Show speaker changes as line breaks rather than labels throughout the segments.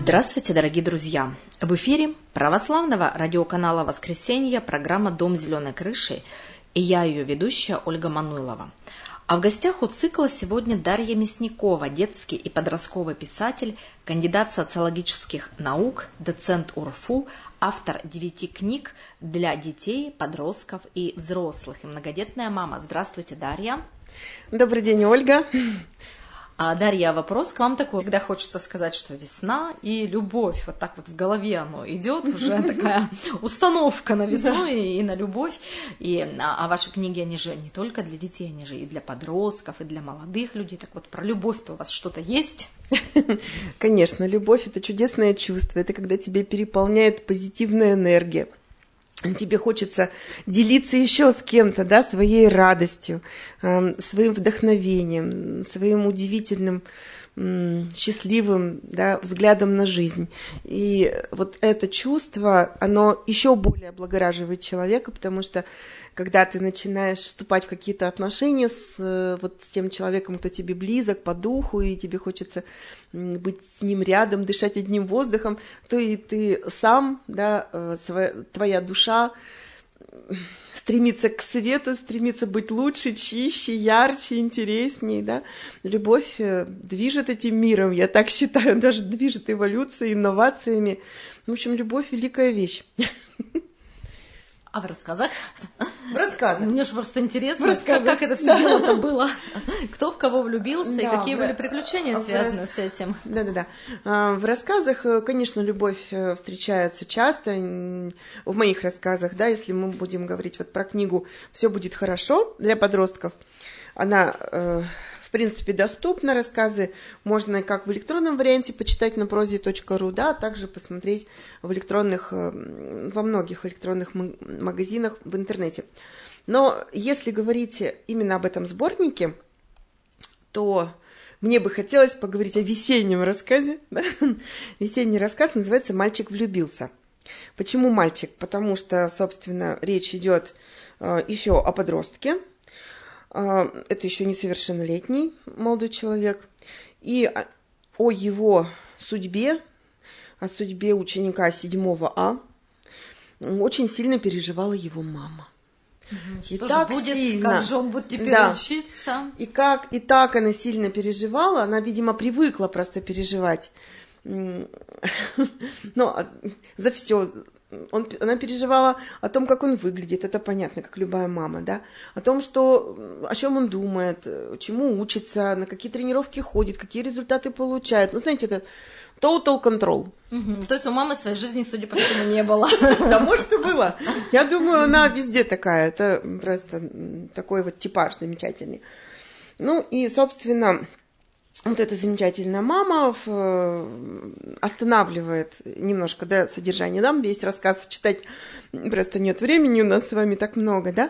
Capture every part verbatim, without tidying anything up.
Здравствуйте, дорогие друзья! В эфире православного радиоканала «Воскресенье» программа «Дом зеленой крыши» и я, ее ведущая Ольга Мануйлова. А в гостях у цикла сегодня Дарья Мясникова, детский и подростковый писатель, кандидат социологических наук, доцент УрФУ, автор девяти книг для детей, подростков и взрослых, и многодетная мама. Здравствуйте, Дарья!
Добрый день, Ольга!
А, Дарья, вопрос к вам такой. Когда хочется сказать, что весна и любовь, вот так вот в голове оно идет, уже такая установка на весну и на любовь. И, а, а ваши книги, они же не только для детей, они же и для подростков, и для молодых людей. Так вот, про любовь-то у вас что-то есть?
Конечно, любовь – это чудесное чувство, это когда тебя переполняет позитивная энергия. Тебе хочется делиться еще с кем-то, да, своей радостью, э, своим вдохновением, своим удивительным, э, счастливым, да, взглядом на жизнь. И вот это чувство, оно еще более облагораживает человека, потому что когда ты начинаешь вступать в какие-то отношения с, э, вот, с тем человеком, кто тебе близок по духу, и тебе хочется быть с ним рядом, дышать одним воздухом, то и ты сам, да, э, своя, твоя душа стремится к свету, стремится быть лучше, чище, ярче, интереснее, да. Любовь движет этим миром, я так считаю, даже движет эволюцией, инновациями. В общем, любовь – великая вещь.
А в рассказах?
В рассказах.
Мне же просто интересно, как, как это все дело-то было. Кто в кого влюбился, да, и какие в... были приключения связаны в... с этим.
Да-да-да. В рассказах, конечно, любовь встречается часто. В моих рассказах, да, если мы будем говорить вот про книгу «Все будет хорошо» для подростков, она... в принципе, доступны рассказы, можно как в электронном варианте почитать на прозе точка ру, да, а также посмотреть в электронных, во многих электронных магазинах в интернете. Но если говорить именно об этом сборнике, то мне бы хотелось поговорить о весеннем рассказе. Да? Весенний рассказ называется «Мальчик влюбился». Почему мальчик? Потому что, собственно, речь идет еще о подростке. Это еще несовершеннолетний молодой человек. И о его судьбе, о судьбе ученика седьмого А очень сильно переживала его мама.
Угу.
И
что
так
же будет,
сильно,
как же он будет теперь, да, учиться? И,
как, и так она сильно переживала, она, видимо, привыкла просто переживать. Но за все. Он, она переживала о том, как он выглядит, это понятно, как любая мама, да, о том, что, о чем он думает, чему учится, на какие тренировки ходит, какие результаты получает. Ну, знаете, это total control.
Угу. То есть у мамы своей жизни, судя по всему, не было.
Да, может, и было. Я думаю, она везде такая, это просто такой вот типаж замечательный. Ну, и, собственно... Вот эта замечательная мама останавливает немножко, да, содержание. Нам весь рассказ читать просто нет времени, у нас с вами так много, да.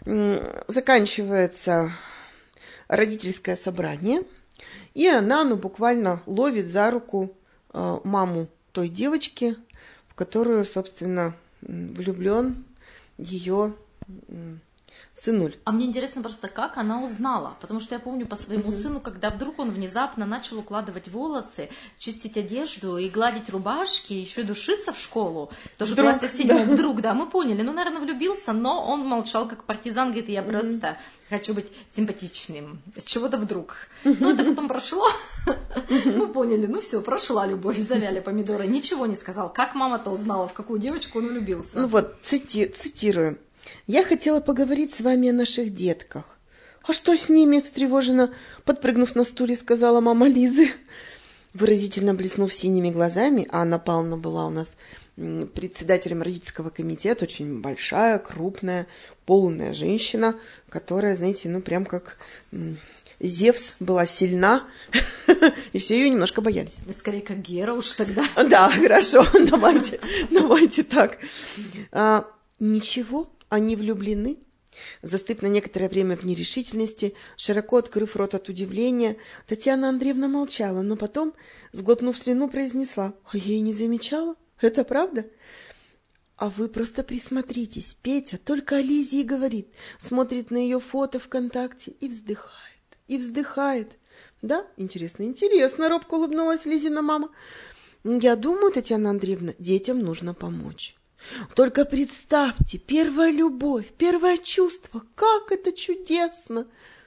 Заканчивается родительское собрание, и она, ну, буквально ловит за руку маму той девочки, в которую, собственно, влюблен ее сынуль.
А мне интересно просто, как она узнала, потому что я помню по своему mm-hmm. сыну, когда вдруг он внезапно начал укладывать волосы, чистить одежду и гладить рубашки, еще и душиться в школу, тоже в классе в седьмом, да. Вдруг, да, мы поняли, ну, наверное, влюбился, но он молчал как партизан, говорит, я просто mm-hmm. хочу быть симпатичным, с чего-то вдруг. Ну, это потом прошло, мы поняли, ну, все, прошла любовь, завяли помидоры, ничего не сказал, как мама-то узнала, в какую девочку он влюбился.
Ну вот, цити- цитирую. «Я хотела поговорить с вами о наших детках». «А что с ними?» – встревоженно, подпрыгнув на стуле, сказала мама Лизы. Выразительно блеснув синими глазами, а Анна Павловна была у нас председателем родительского комитета, очень большая, крупная, полная женщина, которая, знаете, ну прям как Зевс была сильна, и все ее немножко боялись.
Скорее, как Гера уж тогда.
Да, хорошо, давайте, давайте так. А, ничего. Они влюблены. Застыв на некоторое время в нерешительности, широко открыв рот от удивления, Татьяна Андреевна молчала, но потом, сглотнув слюну, произнесла: «А я и не замечала. Это правда?» «А вы просто присмотритесь. Петя только о Лизе и говорит, смотрит на ее фото ВКонтакте и вздыхает, и вздыхает». «Да, интересно, интересно», — робко улыбнулась Лизина мама. Я думаю, Татьяна Андреевна, детям нужно помочь. Только представьте, первая любовь, первое чувство, как это чудесно.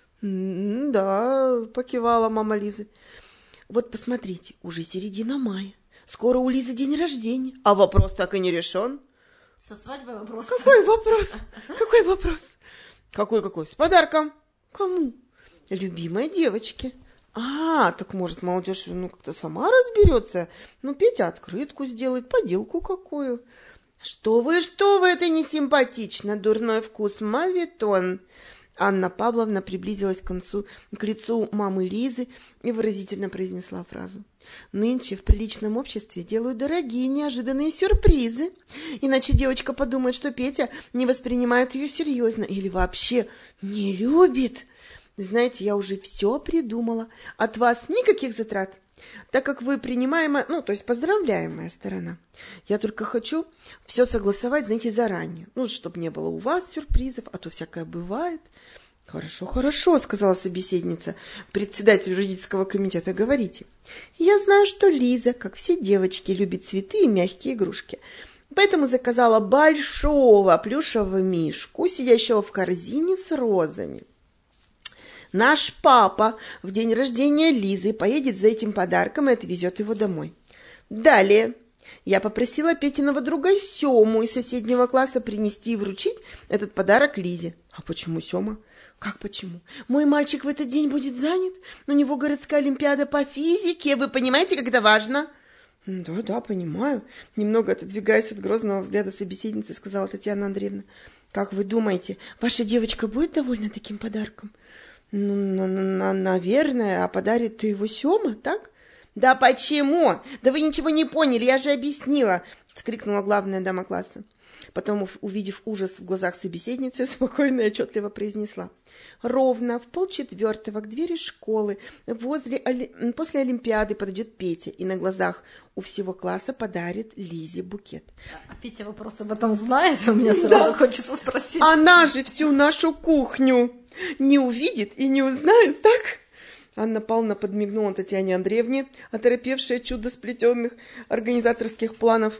Да, покивала мама Лизы. Вот посмотрите, уже середина мая. Скоро у Лизы день рождения, а вопрос так и не решен.
Со свадьбой вопрос.
Какой вопрос? Какой вопрос? Какой-какой? С подарком. Кому? Любимой девочке. А, так может молодежь ну как-то сама разберется. Ну, Петя открытку сделает, поделку какую. Что вы, что вы, это не симпатично, дурной вкус, моветон. Анна Павловна приблизилась к концу, к лицу мамы Лизы и выразительно произнесла фразу. Нынче в приличном обществе делают дорогие неожиданные сюрпризы. Иначе девочка подумает, что Петя не воспринимает ее серьезно или вообще не любит. Знаете, я уже все придумала. От вас никаких затрат, так как вы принимаемая, ну, то есть поздравляемая сторона. Я только хочу все согласовать, знаете, заранее. Ну, чтобы не было у вас сюрпризов, а то всякое бывает. Хорошо, хорошо, сказала собеседница, председатель юридического комитета. Говорите. Я знаю, что Лиза, как все девочки, любит цветы и мягкие игрушки. Поэтому заказала большого плюшевого мишку, сидящего в корзине с розами. Наш папа в день рождения Лизы поедет за этим подарком и отвезет его домой. Далее я попросила Петиного друга Сему из соседнего класса принести и вручить этот подарок Лизе. А почему Сема? Как почему? Мой мальчик в этот день будет занят. У него городская олимпиада по физике. Вы понимаете, как это важно? Да, да, понимаю. Немного отодвигаясь от грозного взгляда собеседницы, сказала Татьяна Андреевна. Как вы думаете, ваша девочка будет довольна таким подарком? Ну, на, на, наверное, а подарит ты его Сема, так? Да почему? Да вы ничего не поняли, я же объяснила, вскрикнула главная дама класса. Потом, увидев ужас в глазах собеседницы, спокойно и отчетливо произнесла. Ровно в полчетвертого к двери школы возле, после Олимпиады подойдет Петя и на глазах у всего класса подарит Лизе букет.
А Петя вопрос об этом знает, у меня сразу хочется спросить.
Она же всю нашу кухню не увидит и не узнает, так? Анна Павловна подмигнула Татьяне Андреевне, оторопевшая чудо сплетенных организаторских планов.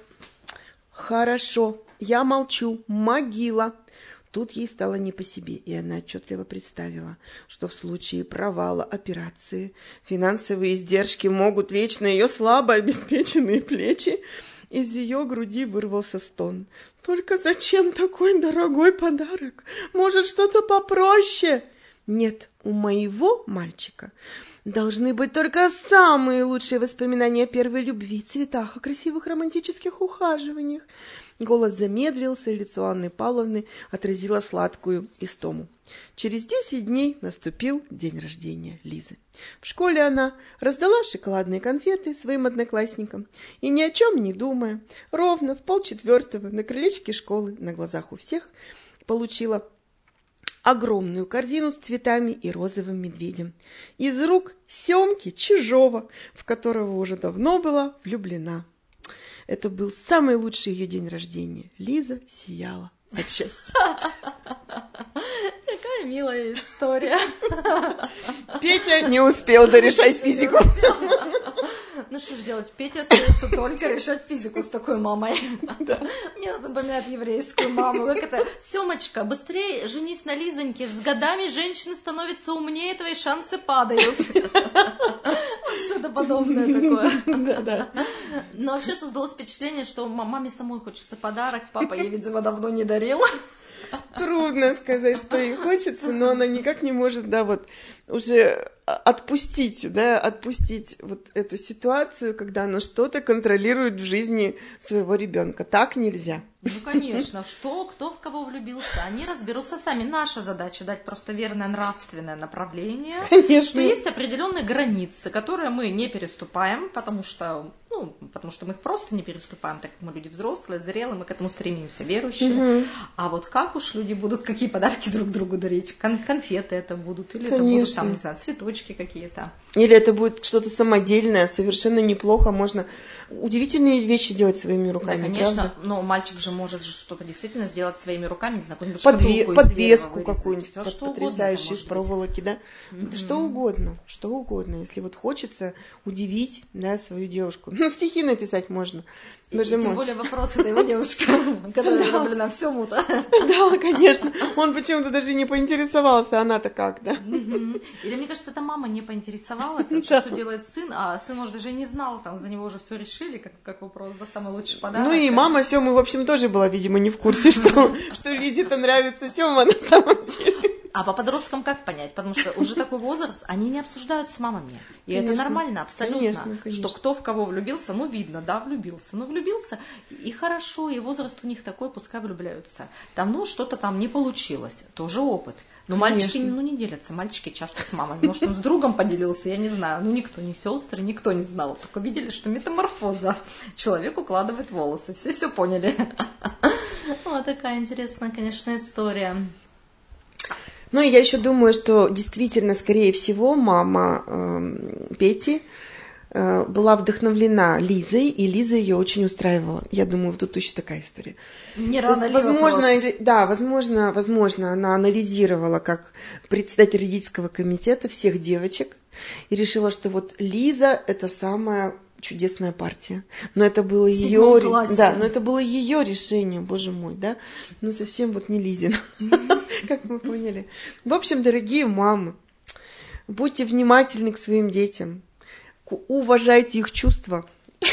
Хорошо, я молчу, могила. Тут ей стало не по себе, и она отчетливо представила, что в случае провала операции финансовые издержки могут лечь на ее слабо обеспеченные плечи. Из ее груди вырвался стон. Только зачем такой дорогой подарок? Может, что-то попроще? Нет, у моего мальчика должны быть только самые лучшие воспоминания о первой любви, цветах, о красивых романтических ухаживаниях. Голос замедлился, и лицо Анны Павловны отразило сладкую истому. Через десять дней наступил день рождения Лизы. В школе она раздала шоколадные конфеты своим одноклассникам и, ни о чем не думая, ровно в полчетвертого на крылечке школы на глазах у всех получила огромную корзину с цветами и розовым медведем из рук Семки Чижова, в которого уже давно была влюблена. Это был самый лучший ее день рождения. Лиза сияла от счастья.
Какая милая история.
Петя не успел дорешать физику.
Ну что ж делать, Петя остается только решать физику с такой мамой.
Да.
Мне это напоминает еврейскую маму. Как это, Семочка, быстрее женись на Лизоньке. С годами женщины становятся умнее, твои шансы падают. Вот что-то подобное такое.
Да, да.
Но вообще создалось впечатление, что маме самой хочется подарок. Папа ей, видимо, давно не дарил.
Трудно сказать, что ей хочется, но она никак не может, да, вот уже отпустить, да, отпустить вот эту ситуацию, когда она что-то контролирует в жизни своего ребенка. Так нельзя.
Ну, конечно, что, кто в кого влюбился, они разберутся сами. Наша задача дать просто верное нравственное направление.
Конечно.
Что есть определенные границы, которые мы не переступаем, потому что, ну, потому что мы их просто не переступаем, так как мы люди взрослые, зрелые, мы к этому стремимся, верующие. Угу. А вот как уж люди будут, какие подарки друг другу дарить? Кон- конфеты это будут, или Конечно. Это будут, там, не знаю, цветочки какие-то.
Или это будет что-то самодельное, совершенно неплохо, можно удивительные вещи делать своими руками.
Да, конечно,
правда?
но мальчик же же может же что-то действительно сделать своими руками, не знаю, какую-нибудь
Подве-
шкатулку
подвеску какую-нибудь
под,
потрясающую из проволоки, да?
Mm-hmm.
Что угодно, что угодно. Если вот хочется удивить, да, свою девушку. Ну, стихи написать можно.
И, и тем более вопрос это его девушка, которая влюблена в Сему-то.
Да, конечно. Он почему-то даже не поинтересовался, она-то как, да?
Или, мне кажется, эта мама не поинтересовалась, что делает сын, а сын, может, даже не знал, там за него уже все решили, как, как вопрос, да, самый лучший подарок.
Ну и мама Семы, в общем, тоже была, видимо, не в курсе, что, что Лизе-то нравится Сема на самом деле.
А по подросткам как понять? Потому что уже такой возраст, они не обсуждают с мамами. И конечно, это нормально, абсолютно. Конечно, конечно. Что кто в кого влюбился, ну видно, да, влюбился. Ну влюбился, и хорошо, и возраст у них такой, пускай влюбляются. Там, ну, что-то там не получилось, тоже опыт. Но конечно. Мальчики, ну, не делятся, мальчики часто с мамой. Может, он с другом поделился, я не знаю. Ну, никто, ни сестры, никто не знал. Только видели, что метаморфоза. Человек укладывает волосы, все все поняли. Вот такая интересная, конечно, история.
Ну, и я еще думаю, что действительно, скорее всего, мама э, Пети э, была вдохновлена Лизой, и Лиза ее очень устраивала. Я думаю, вот тут еще такая история.
Не рано ли
возможно,
вопрос?
Да, возможно, возможно, она анализировала как председатель родительского комитета всех девочек и решила, что вот Лиза – это самая чудесная партия. Но это было ее, да, но это было ее решение, боже мой, да. Ну совсем вот не Лизин, как мы поняли. В общем, дорогие мамы, будьте внимательны к своим детям, уважайте их чувства.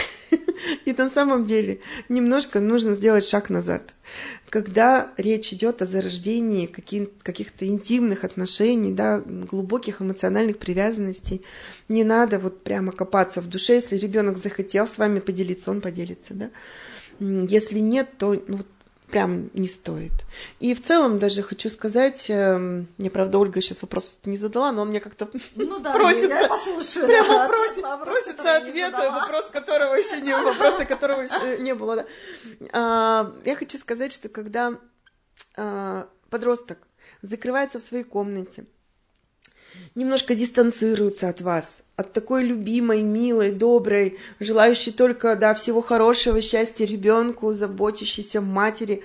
И на самом деле немножко нужно сделать шаг назад. Когда речь идет о зарождении каких-то интимных отношений, да, глубоких эмоциональных привязанностей, не надо вот прямо копаться в душе. Если ребенок захотел с вами поделиться, он поделится, да. Если нет, то ну, прям не стоит. И в целом даже хочу сказать, э, мне, правда, Ольга сейчас вопрос не задала, но он мне как-то
ну, да,
просится,
я послушаю,
прямо
да,
просит,
вопрос,
просится ответ, вопрос которого еще не, вопроса которого еще не было. Да. А, я хочу сказать, что когда а, подросток закрывается в своей комнате, немножко дистанцируется от вас, от такой любимой, милой, доброй, желающей только, да, всего хорошего, счастья ребенку, заботящейся матери.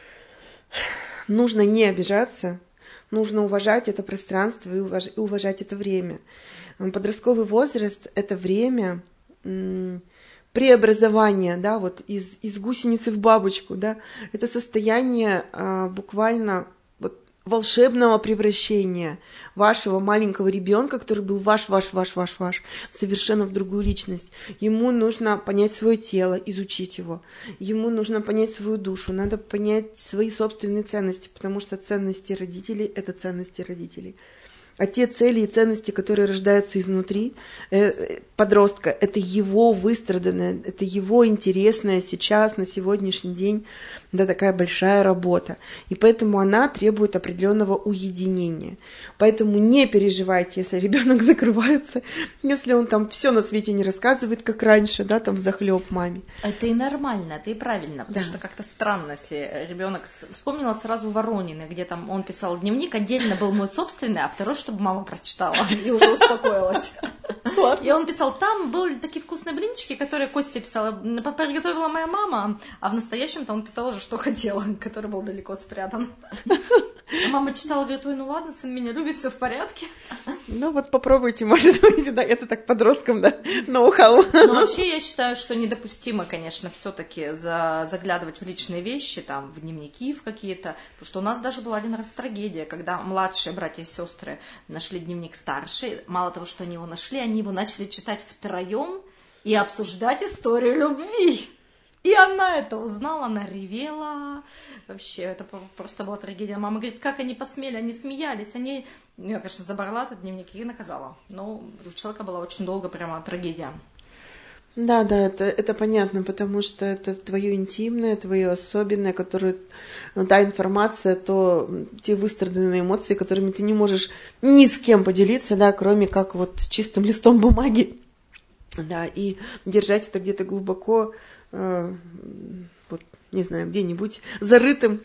Нужно не обижаться, нужно уважать это пространство и уважать, и уважать это время. Подростковый возраст – это время м- преобразования, да, вот из, из гусеницы в бабочку, да, это состояние а, буквально волшебного превращения вашего маленького ребенка, который был ваш, ваш, ваш, ваш, ваш, совершенно в другую личность. Ему нужно понять свое тело, изучить его. Ему нужно понять свою душу. Надо понять свои собственные ценности, потому что ценности родителей – это ценности родителей. А те цели и ценности, которые рождаются изнутри э, подростка, это его выстраданное, это его интересное сейчас, на сегодняшний день, да, такая большая работа. И поэтому она требует определенного уединения. Поэтому не переживайте, если ребенок закрывается, если он там все на свете не рассказывает, как раньше, да, там взахлеб маме.
Это и нормально, это и правильно, потому
да.
что как-то странно, если ребенок вспомнила сразу Воронины, где там он писал дневник, отдельно был мой собственный, а второй, чтобы мама прочитала и уже успокоилась.
Классно.
И он писал, там были такие вкусные блинчики, которые Костя писала, приготовила моя мама, а в настоящем-то он писал уже, что хотела, который был далеко спрятан. А мама читала, говорит, ой, ну ладно, сын меня любит, все в порядке.
Ну вот попробуйте, может быть, да, это так подросткам, да, ноу-хау.
Но вообще я считаю, что недопустимо, конечно, все-таки за, заглядывать в личные вещи, там, в дневники в какие-то, потому что у нас даже была один раз трагедия, когда младшие братья и сестры нашли дневник старший, мало того, что они его нашли, они его начали читать втроем и обсуждать историю любви. И она это узнала, она ревела. Вообще, это просто была трагедия. Мама говорит, как они посмели, они смеялись. Они... Я, конечно, забрала этот дневник и наказала. Но у человека была очень долго прямо трагедия.
Да, да, это, это понятно, потому что это твое интимное, твое особенное, которое, ну, та информация, то те выстраданные эмоции, которыми ты не можешь ни с кем поделиться, да, кроме как вот с чистым листом бумаги. Да, и держать это где-то глубоко, э, вот, не знаю, где-нибудь зарытым.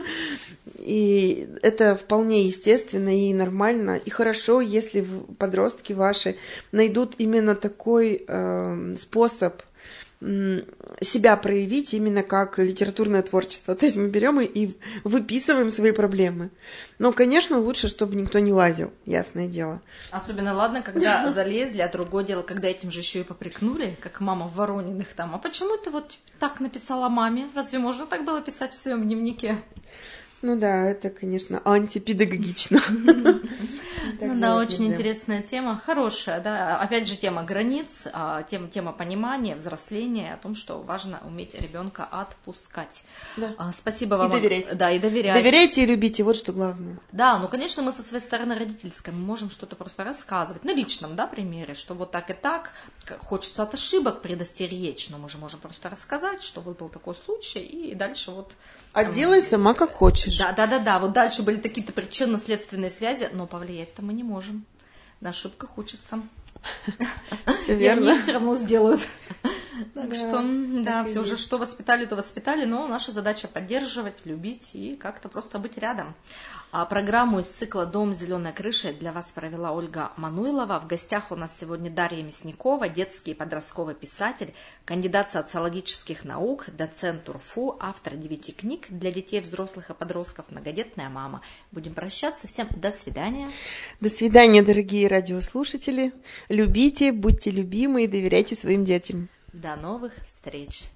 И это вполне естественно и нормально. И хорошо, если подростки ваши найдут именно такой э, способ себя проявить именно как литературное творчество. То есть мы берем и выписываем свои проблемы. Но, конечно, лучше, чтобы никто не лазил, ясное дело.
Особенно, ладно, когда залезли, а другое дело, когда этим же еще и попрекнули, как мама в Ворониных там. А почему ты вот так написала маме? Разве можно так было писать в своем дневнике?
Ну да, это, конечно, антипедагогично.
Ну да, очень интересная тема, хорошая, да. Опять же, тема границ, тема понимания, взросления, о том, что важно уметь ребенка отпускать. Спасибо вам.
И доверять.
Да, и доверять.
Доверяйте и любите, вот что главное.
Да, ну, конечно, мы со своей стороны родительской мы можем что-то просто рассказывать, на личном, да, примере, что вот так и так, хочется от ошибок предостеречь, но мы же можем просто рассказать, что вот был такой случай, и дальше вот...
А делай сама как хочешь.
Да, да, да, да. Вот дальше были какие-то причинно-следственные связи, но повлиять-то мы не можем. На ошибках учатся.
Все верно.
И они все равно сделают. Так что, да, все уже что воспитали, то воспитали, но наша задача поддерживать, любить и как-то просто быть рядом. А программу из цикла «Дом с зеленой крышей» для вас провела Ольга Мануйлова. В гостях у нас сегодня Дарья Мясникова, детский и подростковый писатель, кандидат социологических наук, доцент УрФУ, автор девяти книг для детей, взрослых и подростков, многодетная мама. Будем прощаться. Всем до свидания.
До свидания, дорогие радиослушатели. Любите, будьте любимы и доверяйте своим детям.
До новых встреч!